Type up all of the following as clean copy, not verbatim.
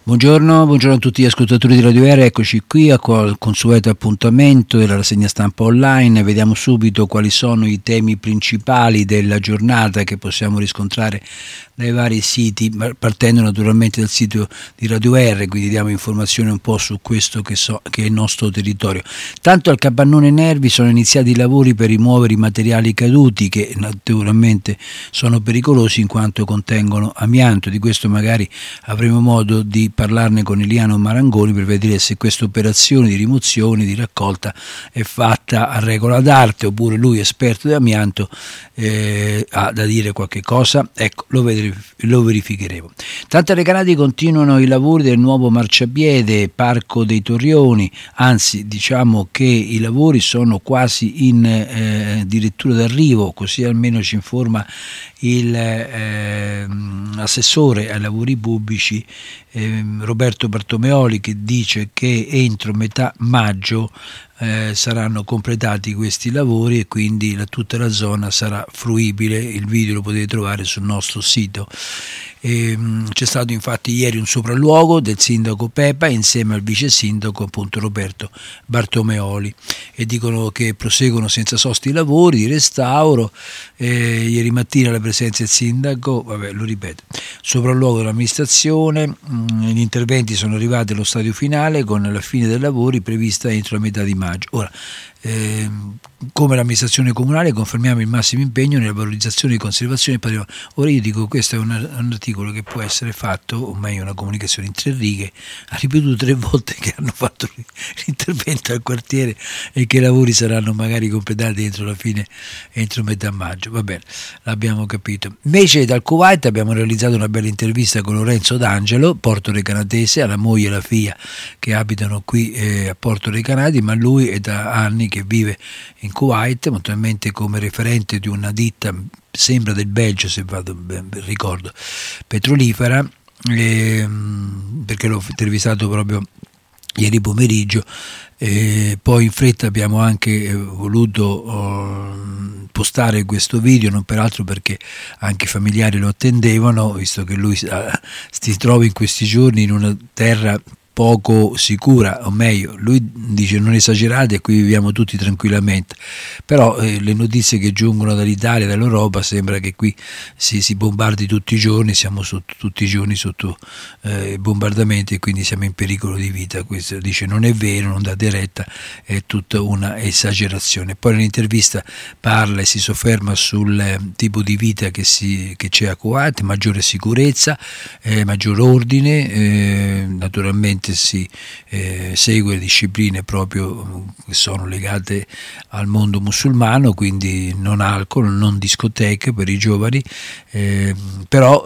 Buongiorno a tutti gli ascoltatori di Radio R, eccoci qui al consueto appuntamento della rassegna stampa online. Vediamo subito quali sono i temi principali della giornata che possiamo riscontrare dai vari siti, partendo naturalmente dal sito di Radio R, quindi diamo informazioni un po' su questo che è il nostro territorio. Tanto al Capannone Nervi sono iniziati i lavori per rimuovere i materiali caduti che naturalmente sono pericolosi in quanto contengono amianto. Di questo magari avremo modo di parlarne con Eliano Marangoni per vedere se questa operazione di rimozione, di raccolta è fatta a regola d'arte oppure lui, esperto di amianto, ha da dire qualche cosa. Ecco, lo verificheremo. Tanto a Recanati continuano i lavori del nuovo marciapiede Parco dei Torrioni, anzi diciamo che i lavori sono quasi in dirittura d'arrivo, così almeno ci informa l'assessore ai lavori pubblici Roberto Bartomeoli, che dice che entro metà maggio saranno completati questi lavori e quindi tutta la zona sarà fruibile. Il video lo potete trovare sul nostro sito. C'è stato infatti ieri un sopralluogo del sindaco Pepa insieme al vice sindaco appunto Roberto Bartomeoli e dicono che proseguono senza sosta i lavori di restauro. Ieri mattina la presenza del sindaco, lo ripeto, sopralluogo dell'amministrazione, gli interventi sono arrivati allo stadio finale con la fine dei lavori prevista entro la metà di maggio. Ora, come l'amministrazione comunale confermiamo il massimo impegno nella valorizzazione e conservazione del patrimonio. Ora io dico, questo è un articolo che può essere fatto, o meglio una comunicazione in 3 righe, ha ripetuto 3 volte che hanno fatto l'intervento al quartiere e che i lavori saranno magari completati entro metà maggio. Va bene, l'abbiamo capito. Invece dal Kuwait abbiamo realizzato una bella intervista con Lorenzo D'Angelo, portorecanatese, alla moglie e alla figlia che abitano qui a Porto Recanati, ma lui è da anni che vive in Kuwait, naturalmente come referente di una ditta, sembra del Belgio se vado ben ricordo, petrolifera, perché l'ho intervistato proprio ieri pomeriggio. Poi in fretta abbiamo anche voluto postare questo video, non peraltro perché anche i familiari lo attendevano, visto che lui si trova in questi giorni in una terra poco sicura, o meglio, lui dice non esagerate e qui viviamo tutti tranquillamente, però le notizie che giungono dall'Italia, dall'Europa, sembra che qui si bombardi tutti i giorni, siamo tutti i giorni sotto bombardamenti e quindi siamo in pericolo di vita. Questo dice non è vero, non date retta, è tutta una esagerazione. Poi nell'intervista parla e si sofferma sul tipo di vita che c'è a Kuwait, maggiore sicurezza, maggior ordine, naturalmente si segue le discipline proprio che sono legate al mondo musulmano, quindi non alcol, non discoteche per i giovani, però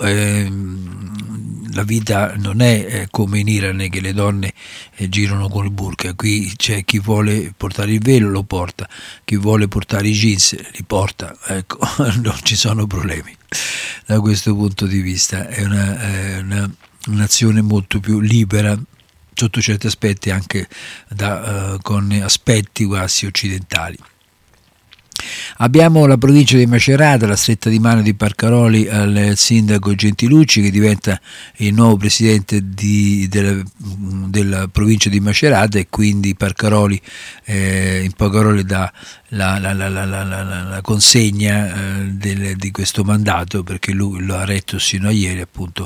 la vita non è come in Iran che le donne girano con il burqa. Qui c'è chi vuole portare il velo, lo porta, chi vuole portare i jeans li porta, ecco, non ci sono problemi da questo punto di vista. È una nazione molto più libera sotto certi aspetti, anche con aspetti quasi occidentali. Abbiamo la provincia di Macerata, la stretta di mano di Parcaroli al sindaco Gentilucci, che diventa il nuovo presidente della provincia di Macerata, e quindi Parcaroli in poche parole dà la consegna di questo mandato, perché lui lo ha retto sino a ieri appunto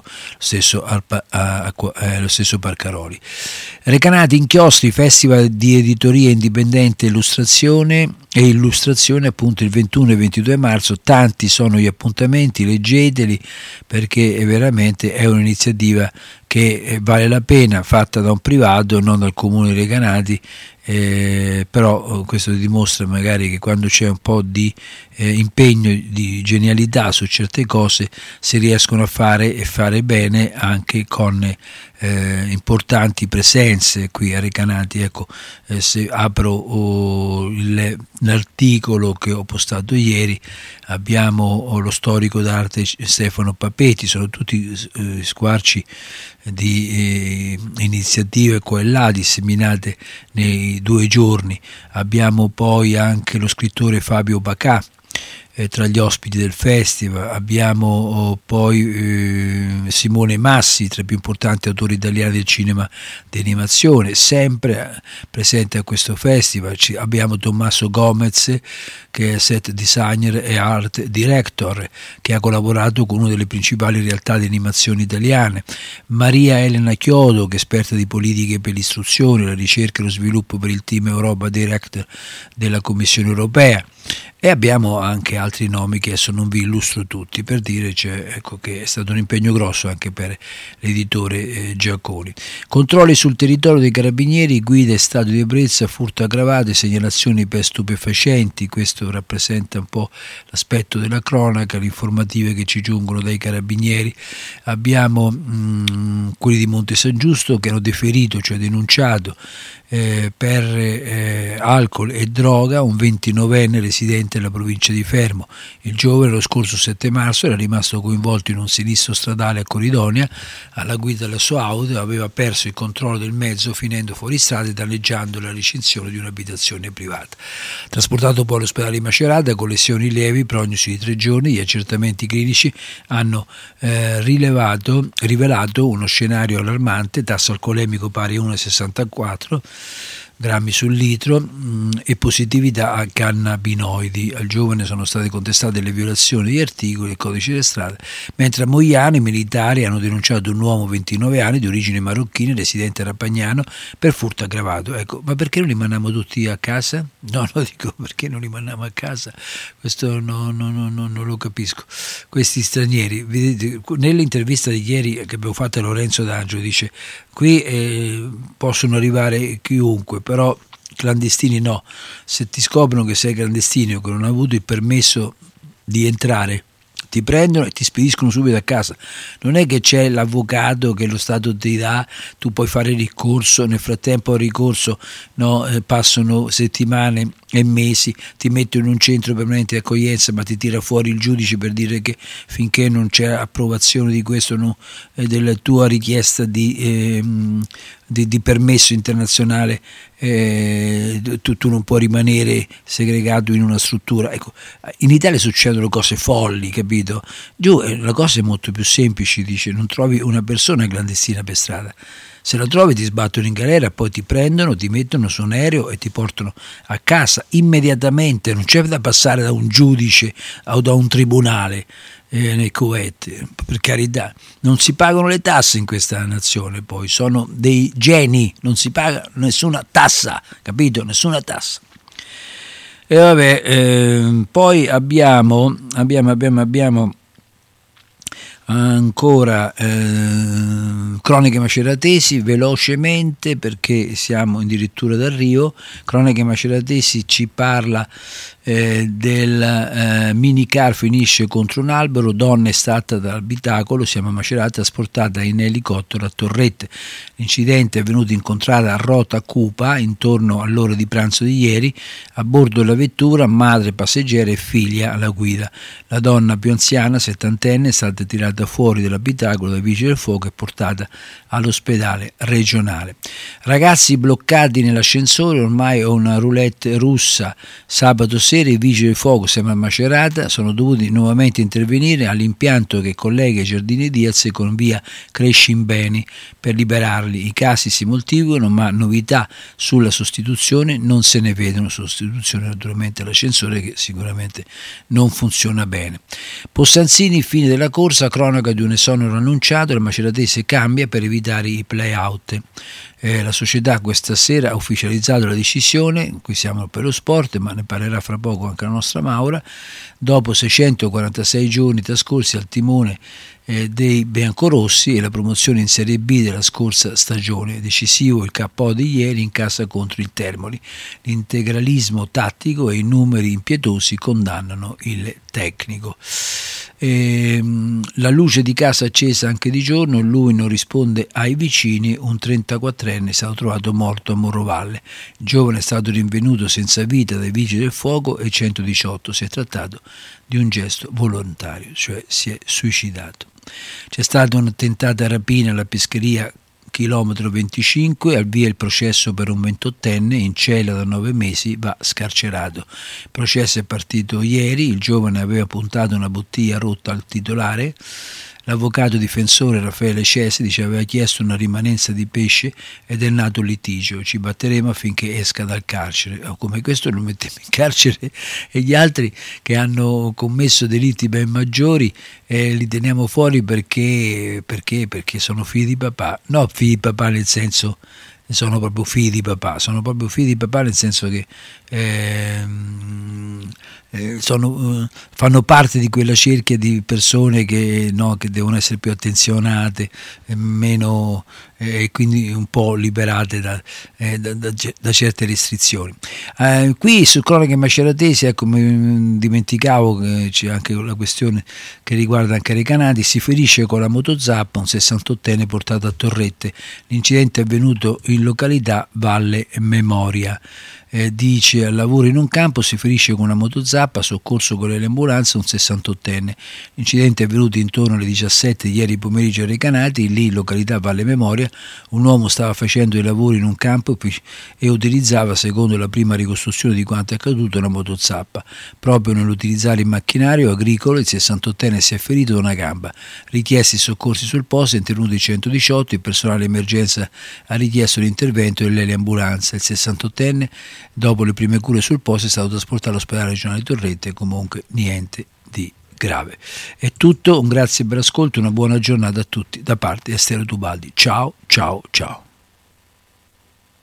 lo stesso Parcaroli. Recanati, inchiostri, festival di editoria indipendente e illustrazione appunto il 21 e 22 marzo. Tanti sono gli appuntamenti, leggeteli, perché veramente è un'iniziativa che vale la pena, fatta da un privato, non dal comune di Recanati. Però questo dimostra magari che quando c'è un po' di impegno, di genialità su certe cose, si riescono a fare e fare bene anche con importanti presenze qui a Recanati. Ecco, se apro l'articolo che ho postato ieri, abbiamo lo storico d'arte Stefano Papetti, sono tutti squarci di iniziative qua e là disseminate nei 2 giorni. Abbiamo poi anche lo scrittore Fabio Bacà, tra gli ospiti del festival. Abbiamo poi Simone Massi, tra i più importanti autori italiani del cinema di animazione, sempre presente a questo festival. Abbiamo Tommaso Gomez, che è set designer e art director, che ha collaborato con una delle principali realtà di animazione italiane. Maria Elena Chiodo, che è esperta di politiche per l'istruzione, la ricerca e lo sviluppo per il team Europa Director della Commissione Europea. E abbiamo anche altri nomi che adesso non vi illustro tutti, per dire che è stato un impegno grosso anche per l'editore Giacconi. Controlli sul territorio dei carabinieri, guide, stato di ebbrezza, furto aggravato, segnalazioni per stupefacenti. Questo rappresenta un po' l'aspetto della cronaca, le informative che ci giungono dai carabinieri. Abbiamo quelli di Monte San Giusto che hanno deferito, cioè denunciato per alcol e droga un 29enne residente nella provincia di Fermo. Il giovane lo scorso 7 marzo era rimasto coinvolto in un sinistro stradale a Coridonia. Alla guida della sua auto aveva perso il controllo del mezzo, finendo fuori strada e danneggiando la recinzione di un'abitazione privata. Trasportato poi all'ospedale di Macerata con lesioni lievi, prognosi di 3 giorni, gli accertamenti clinici hanno rivelato uno scenario allarmante, tasso alcolemico pari a 1,64 grammi sul litro e positività a cannabinoidi. Al giovane sono state contestate le violazioni di articoli del codice delle strade, mentre a Mogliano i militari hanno denunciato un uomo 29 anni di origine marocchina residente a Rapagnano per furto aggravato. Ecco, ma perché non li mandiamo tutti a casa? No, dico, perché non li mandiamo a casa? Questo non lo capisco. Questi stranieri, vedete, nell'intervista di ieri che abbiamo fatto a Lorenzo D'Angelo, dice: qui possono arrivare chiunque, però clandestini no. Se ti scoprono che sei clandestino, che non hai avuto il permesso di entrare, ti prendono e ti spediscono subito a casa. Non è che c'è l'avvocato che lo Stato ti dà, tu puoi fare ricorso, nel frattempo il ricorso passano settimane e mesi, ti mettono in un centro permanente di accoglienza, ma ti tira fuori il giudice per dire che finché non c'è approvazione di questo della tua richiesta di permesso internazionale, tu non puoi rimanere segregato in una struttura. Ecco, in Italia succedono cose folli, capito? Giù la cosa è molto più semplice, dice: non trovi una persona clandestina per strada, se la trovi ti sbattono in galera, poi ti prendono, ti mettono su un aereo e ti portano a casa immediatamente, non c'è da passare da un giudice o da un tribunale nel Kuwait, per carità. Non si pagano le tasse in questa nazione, poi sono dei geni, non si paga nessuna tassa, capito? Nessuna tassa. E vabbè, poi abbiamo ancora Cronache Maceratesi, velocemente perché siamo addirittura d'arrivo. Cronache Maceratesi ci parla del minicar finisce contro un albero, donna è stata dall'abitacolo, siamo a Macerata, trasportata in elicottero a Torrette. L'incidente è avvenuto incontrata a Rota Cupa intorno all'ora di pranzo di ieri. A bordo della vettura madre, passeggera e figlia alla guida. La donna più anziana, 70enne, è stata tirata fuori dall'abitacolo dai vigili del fuoco e portata all'ospedale regionale. Ragazzi bloccati nell'ascensore, ormai è una roulette russa. Sabato sera i vigili del fuoco, siamo a Macerata, sono dovuti nuovamente intervenire all'impianto che collega i Giardini Diaz con via Crescimbeni per liberarli. I casi si moltiplicano, ma novità sulla sostituzione non se ne vedono. Sostituzione naturalmente all'ascensore che sicuramente non funziona bene. Possanzini, fine della corsa, cronaca di un esonero annunciato, la Maceratese cambia per evitare i play-out. La società questa sera ha ufficializzato la decisione, qui siamo per lo sport, ma ne parlerà fra poco anche la nostra Maura. Dopo 646 giorni trascorsi al timone dei biancorossi e la promozione in Serie B della scorsa stagione, decisivo il KO di ieri in casa contro il Termoli. L'integralismo tattico e i numeri impietosi condannano il tecnico. La luce di casa accesa anche di giorno, lui non risponde ai vicini, un 34enne è stato trovato morto a Morovalle. Il giovane è stato rinvenuto senza vita dai vigili del fuoco e 118, si è trattato di un gesto volontario, cioè si è suicidato. C'è stata una tentata rapina alla pescheria chilometro 25, al via il processo per un 28enne in cella da 9 mesi, va scarcerato. Il processo è partito ieri, il giovane aveva puntato una bottiglia rotta al titolare. L'avvocato difensore Raffaele Cesi aveva chiesto una rimanenza di pesce ed è nato un litigio. Ci batteremo affinché esca dal carcere. Come questo lo mettiamo in carcere e gli altri che hanno commesso delitti ben maggiori li teniamo fuori perché sono figli di papà. No, figli di papà nel senso sono proprio figli di papà, nel senso che fanno parte di quella cerchia di persone che devono essere più attenzionate, meno quindi un po' liberate da certe restrizioni. Qui su Cronache Maceratesi, mi dimenticavo che c'è anche la questione che riguarda anche Recanati. Si ferisce con la motozappa un 68enne portato a Torrette. L'incidente è avvenuto in località Valle Memoria. Dice: al lavoro in un campo si ferisce con una motozappa, soccorso con l'ambulanza un 68enne. L'incidente è avvenuto intorno alle 17 ieri pomeriggio a Recanati, lì in località Valle Memoria. Un uomo stava facendo i lavori in un campo e utilizzava, secondo la prima ricostruzione di quanto è accaduto, una motozappa. Proprio nell'utilizzare il macchinario agricolo il 68enne si è ferito da una gamba. Richiesti soccorsi sul posto, è intervenuto il 118, il personale emergenza ha richiesto l'intervento dell'ambulanza. Il 68enne, dopo le prime cure sul posto, è stato trasportato all'ospedale regionale di Torrette, comunque niente di grave. È tutto, un grazie per l'ascolto, una buona giornata a tutti da parte di Astero Tubaldi. Ciao, ciao, ciao.